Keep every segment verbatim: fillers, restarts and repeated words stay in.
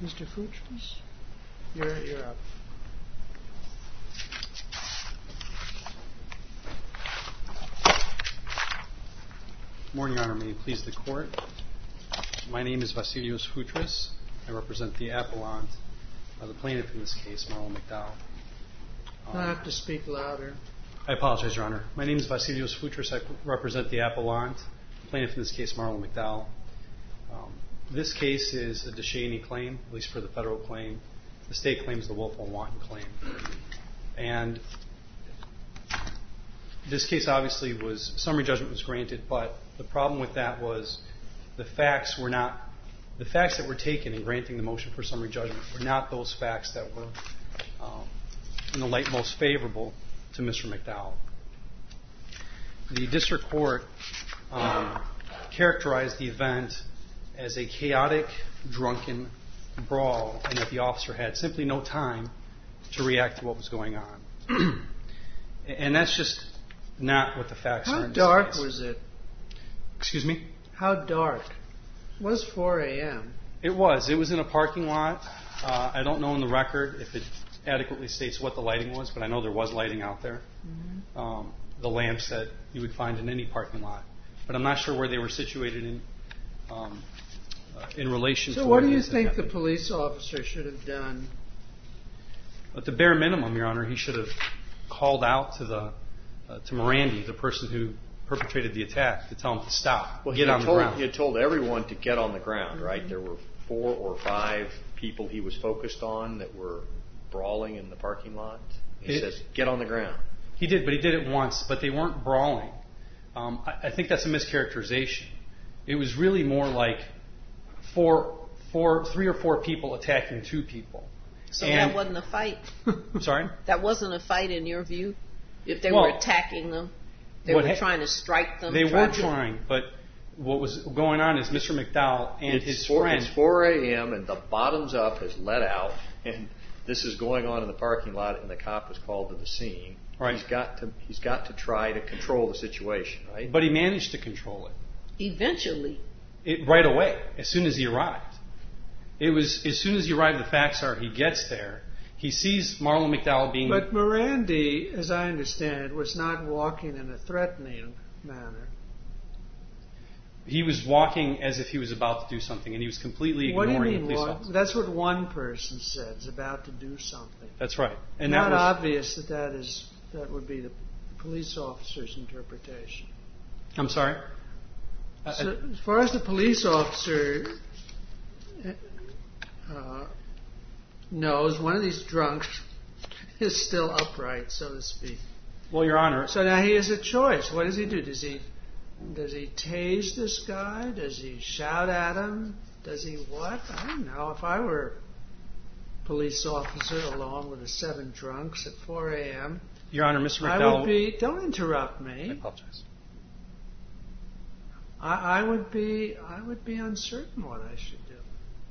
Mister Futris, you're, you're up. Good morning, Your Honor. May it please the Court. My name is Vasilios Futris. I represent the appellant, uh, the plaintiff in this case, Marlon McDowell. Um, I have to speak louder. I apologize, Your Honor. My name is Vasilios Futris. I represent the appellant, the plaintiff in this case, Marlon McDowell. Um, this case is a Descheny claim, at least for the federal claim. The state claim is the willful and wanton claim. And this case obviously was, summary judgment was granted, but the problem with that was the facts were not, the facts that were taken in granting the motion for summary judgment were not those facts that were um, in the light most favorable to Mister McDowell. The district court um, characterized the event as a chaotic, drunken brawl, and that the officer had simply no time to react to what was going on. And that's just not what the facts How are. How dark was it? Excuse me? How dark? It was four a.m. It was. It was in a parking lot. Uh, I don't know in the record if it adequately states what the lighting was, but I know there was lighting out there. Mm-hmm. Um, the lamps that you would find in any parking lot. But I'm not sure where they were situated in um, uh, in relation so to... So what do you think the police officer should have done? At the bare minimum, Your Honor, he should have called out to the uh, to Morandi, the person who perpetrated the attack, to tell him to stop, well, get on told, the ground. He had told everyone to get on the ground, right? There were four or five people he was focused on that were brawling in the parking lot. He it, says, get on the ground. He did, but he did it once, but they weren't brawling. Um, I, I think that's a mischaracterization. It was really more like four, four, three or four people attacking two people. So and, that wasn't a fight? I'm sorry? That wasn't a fight in your view? If they well, were attacking them? They were ha- trying to strike them? They try were trying, but what was going on is Mister McDowell and it's his four, friend... It's four a.m. and the bottoms up has let out, and this is going on in the parking lot, and the cop was called to the scene. Right. He's got to he's got to try to control the situation, right? But he managed to control it. Eventually. It, right away, as soon as he arrived. It was as soon as he arrived, the facts are he gets there, he sees Marlon McDowell being... But Morandi, as I understand it, was not walking in a threatening manner. He was walking as if he was about to do something, and he was completely ignoring what do you mean, the police walk? officer. That's what one person said, is about to do something. That's right. And not that was, obvious that that, is, that would be the police officer's interpretation. I'm sorry? So, as far as the police officer uh, knows, one of these drunks is still upright, so to speak. Well, Your Honor... So now he has a choice. What does he do? Does he... Does he tase this guy? Does he shout at him? Does he what? I don't know. If I were a police officer along with the seven drunks at four a.m., Your Honor, Mister McDowell... I would be... Don't interrupt me. I apologize. I, I would be... I would be uncertain what I should do.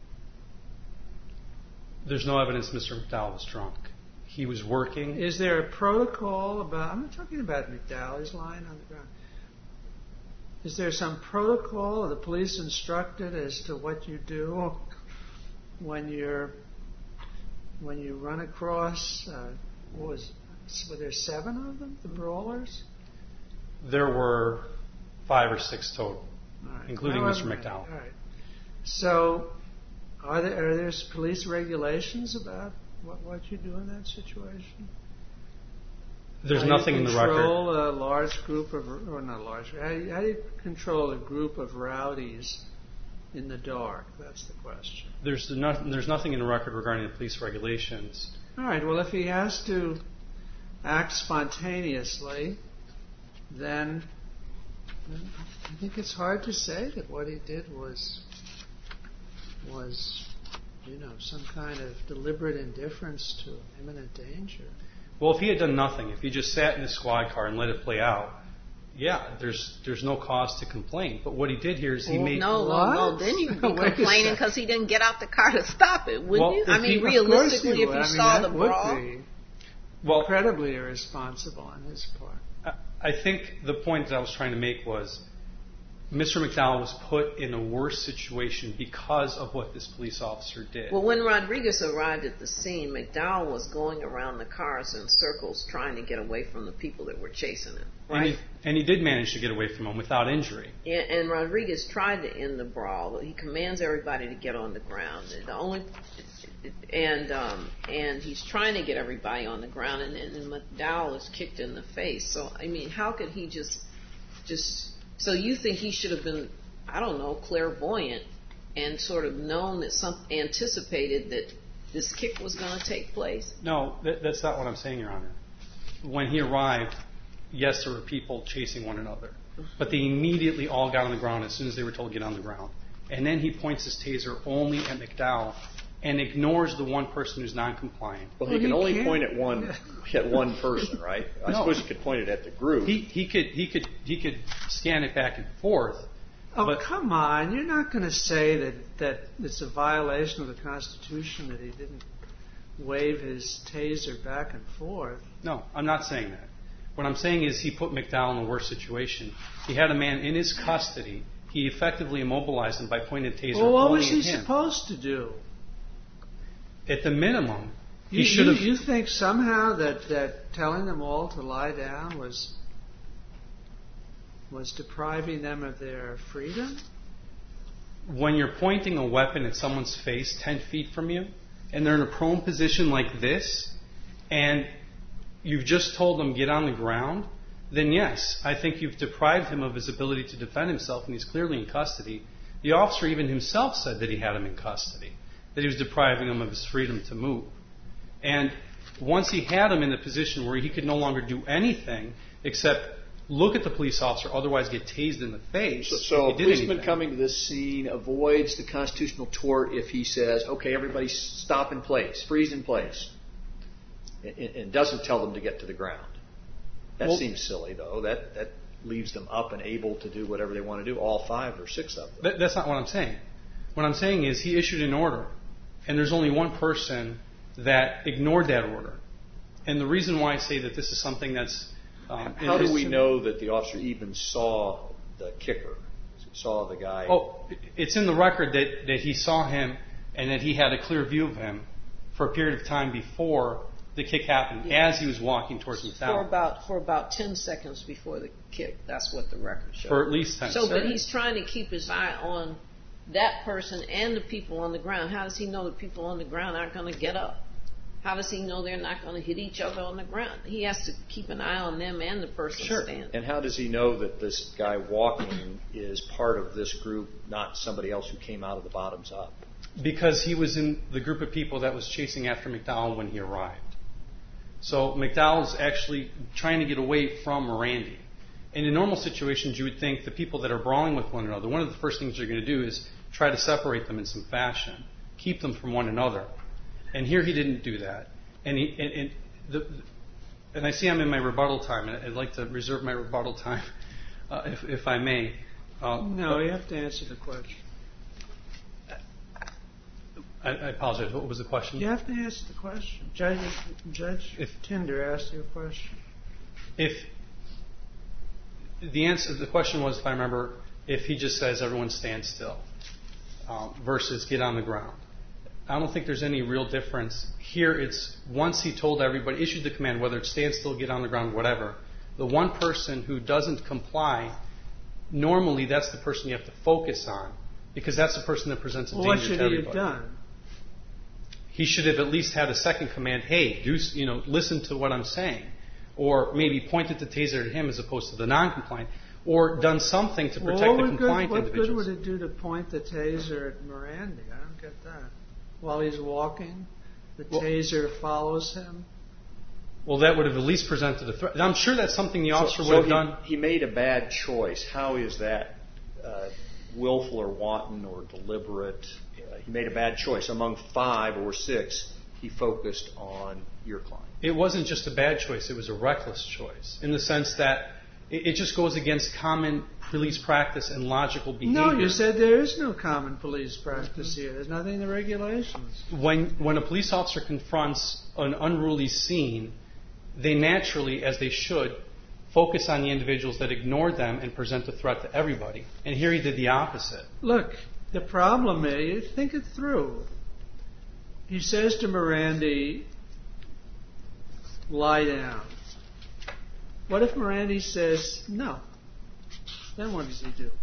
There's no evidence Mister McDowell was drunk. He was working... Is there a protocol about... I'm not talking about McDowell. He's lying on the ground. Is there some protocol? Are the police instructed as to what you do when you're when you run across? Uh, what was? Were there seven of them? The brawlers? There were five or six total, right. including However, Mister McDowell. All right. So, are there are there police regulations about what what you do in that situation? There's how nothing in the record. How do you control a large group of, or not large, how do, you, how do you control a group of rowdies in the dark? That's the question. There's, no, there's nothing in the record regarding the police regulations. All right, well, if he has to act spontaneously, then, then I think it's hard to say that what he did was, was, you know, some kind of deliberate indifference to imminent danger. Well, if he had done nothing, if he just sat in his squad car and let it play out, yeah, there's there's no cause to complain. But what he did here is he well, made... No, what? no, no. Then you'd be complaining because he didn't get out the car to stop it, wouldn't well, you? I mean, he, realistically, he if you I mean, saw that the would brawl... Be well, incredibly irresponsible on his part. I, I think the point that I was trying to make was Mister McDowell was put in a worse situation because of what this police officer did. Well, when Rodriguez arrived at the scene, McDowell was going around the cars in circles trying to get away from the people that were chasing him, right? And he, and he did manage to get away from him without injury. And, and Rodriguez tried to end the brawl. He commands everybody to get on the ground. The only, and um, and he's trying to get everybody on the ground, and, and McDowell is kicked in the face. So, I mean, how could he just just... So you think he should have been, I don't know, clairvoyant and sort of known that some, anticipated that this kick was going to take place? No, that, that's not what I'm saying, Your Honor. When he arrived, yes, there were people chasing one another, but they immediately all got on the ground as soon as they were told to get on the ground. And then he points his taser only at McDowell and ignores the one person who's non-compliant. Well, he Well, can he only can't. point at one at one person, right? I No. suppose he could point it at the group. He he could he could he could scan it back and forth. Oh, But- come on. You're not going to say that, that it's a violation of the Constitution that he didn't wave his taser back and forth. No, I'm not saying that. What I'm saying is he put McDowell in a worse situation. He had a man in his custody. He effectively immobilized him by pointing the taser Well, what only was he at him. supposed to do? At the minimum, he You, should you, have. you think somehow that, that telling them all to lie down was was depriving them of their freedom? When you're pointing a weapon at someone's face ten feet from you, and they're in a prone position like this, and you've just told them get on the ground, then yes, I think you've deprived him of his ability to defend himself, and he's clearly in custody. The officer even himself said that he had him in custody, that he was depriving him of his freedom to move. And once he had him in the position where he could no longer do anything except look at the police officer, otherwise get tased in the face. So, so if a he did policeman anything. coming to this scene avoids the constitutional tort if he says, okay, everybody stop in place, freeze in place, and, and doesn't tell them to get to the ground. That Well- seems silly, though. That that leaves them up and able to do whatever they want to do, all five or six of them. That, that's not what I'm saying. What I'm saying is he issued an order, and there's only one person that ignored that order. And the reason why I say that this is something that's... Um, How do we it's- know that the officer even saw the kicker, saw the guy? Oh, it's in the record that, that he saw him and that he had a clear view of him for a period of time before the kick happened, Yeah. as he was walking towards For McDowell. about for about ten seconds before the kick. That's what the record shows. For at least ten So, but seconds. he's trying to keep his eye on that person and the people on the ground. How does he know the people on the ground aren't going to get up? How does he know they're not going to hit each other on the ground? He has to keep an eye on them and the person Sure. standing. And how does he know that this guy walking is part of this group, not somebody else who came out of the bottoms up? Because he was in the group of people that was chasing after McDowell when he arrived. So McDowell's actually trying to get away from Randy. And in normal situations, you would think the people that are brawling with one another, one of the first things you're going to do is try to separate them in some fashion, keep them from one another. And here he didn't do that. And he, and, and, the, and I see I'm in my rebuttal time, and I'd like to reserve my rebuttal time, uh, if, if I may. Uh, No, you have to answer the question. I, I apologize. What was the question? You have to answer the question. Judge, Judge If- Tinder asked you a question. If the answer, the question was, if I remember, if he just says everyone stand still um, versus get on the ground. I don't think there's any real difference. Here it's once he told everybody, issued the command, whether it's stand still, get on the ground, whatever, the one person who doesn't comply, normally that's the person you have to focus on because that's the person that presents a Well, what danger should to he everybody. have done? He should have at least had a second command, hey, do, you know, listen to what I'm saying. Or maybe pointed the taser at him as opposed to the non-compliant. Or done something to protect well, the what compliant good, what individuals. good would it do to point the taser at Miranda? I don't get that. While he's walking, the Well- taser follows him. Well, that would have at least presented a threat. I'm sure that's something the officer So- would have so done. he, he made a bad choice. How is that uh, willful or wanton or deliberate? Uh, he made a bad choice. Among five or six, he focused on your client. It wasn't just a bad choice, it was a reckless choice in the sense that it, it just goes against common police practice and logical behavior. No, you said there is no common police practice here. There's nothing in the regulations. When, when a police officer confronts an unruly scene, they naturally, as they should, focus on the individuals that ignored them and present a threat to everybody. And here he did the opposite. Look, the problem is, think it through. He says to Morandi, lie down. What if Morandi says no? Then what does he do?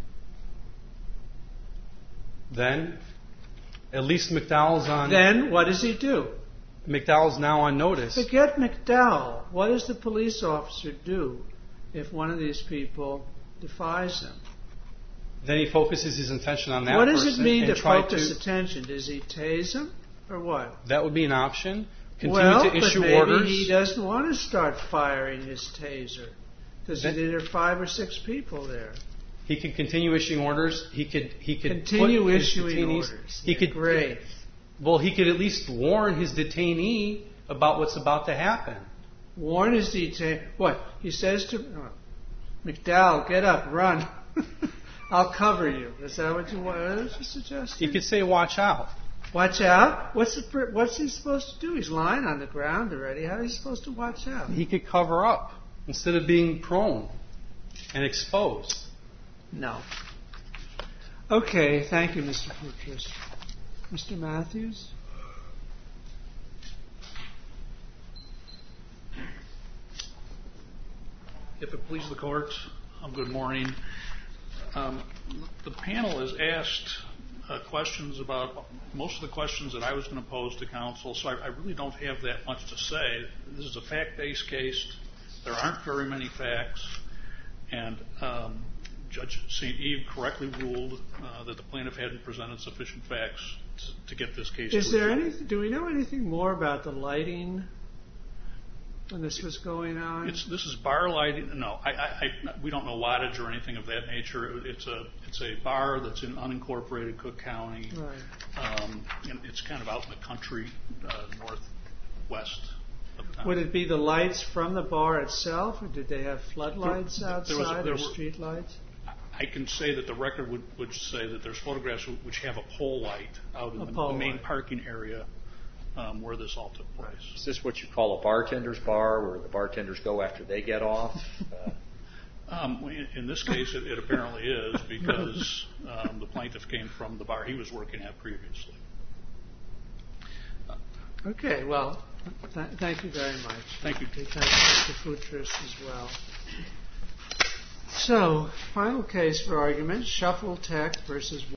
Then, at least McDowell's on... Then what does he do? McDowell's now on notice. Forget McDowell. What does the police officer do if one of these people defies him? Then he focuses his attention on that What does person it mean and to try focus to, attention? Does he tase him or what? That would be an option. Continue well, to issue but maybe orders. he doesn't want to start firing his taser because Then- there are five or six people there. He could continue issuing orders. He could he could Continue put his issuing detainees- orders. He could Great. Well, he could at least warn his detainee about what's about to happen. Warn his detainee. What? He says to oh, McDowell, get up, run. I'll cover you. Is that what you want? What you suggesting? He could say, "Watch out." Watch out? What's the, what's he supposed to do? He's lying on the ground already. How is he supposed to watch out? He could cover up instead of being prone and exposed. No. Okay, thank you, Mister Futris. Mister Matthews? If it pleases the court, um, good morning. Um, the panel has asked uh, questions about most of the questions that I was going to pose to counsel, so I, I really don't have that much to say. This is a fact-based case. There aren't very many facts, and um, Judge Saint Eve correctly ruled uh, that the plaintiff hadn't presented sufficient facts to, to get this case. Is to there a- anything? Do we know anything more about the lighting when this was going on? It's, this is bar lighting. No, I, I, I, we don't know wattage or anything of that nature. It's a it's a bar that's in unincorporated Cook County. Right. Um, and it's kind of out in the country, uh, northwest of the town. Would it be the lights from the bar itself, or did they have floodlights There- there was- outside there or were- street lights? I can say that the record would, would say that there's photographs which have a pole light out in A the, pole the main light. parking area um, where this all took place. Is this what you call a bartender's bar, where the bartenders go after they get off? Uh, Um, in, in this case, it, it apparently is because um, the plaintiff came from the bar he was working at previously. Okay, well, th- thank you very much. Thank you. Thank Mister Futris as well. So, final case for argument, Shuffle Tech versus